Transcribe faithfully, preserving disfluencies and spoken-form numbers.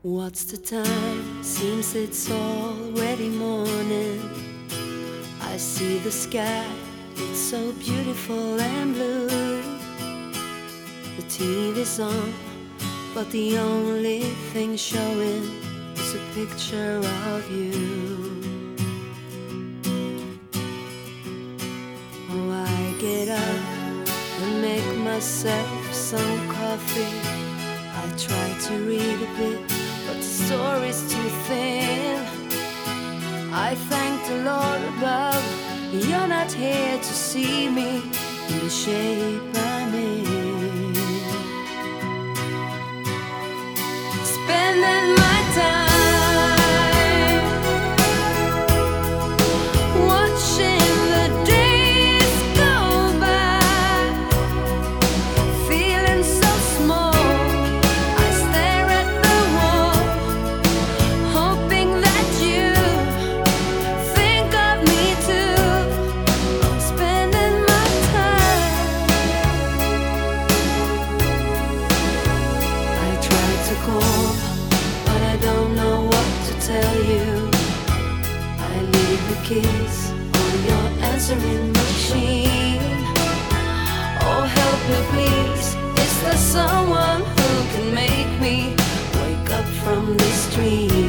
What's the time? Seems it's already morning. I see the sky, it's so beautiful and blue. The T V's on, but the only thing showing is a picture of you. Oh, I get up and make myself some coffee. I try to read a bit, but the story's too thin. I thank the Lord above, you're not here to see me in the shape I'm in. Spending my time watching the days go by, feeling so small. I stare at the wall, hoping that you think of me too. I'm spending my time. I try to call, but I don't know what to tell you. I leave the keys on your answering machine. Oh, help me please, is there someone who can make me wake up from this dream?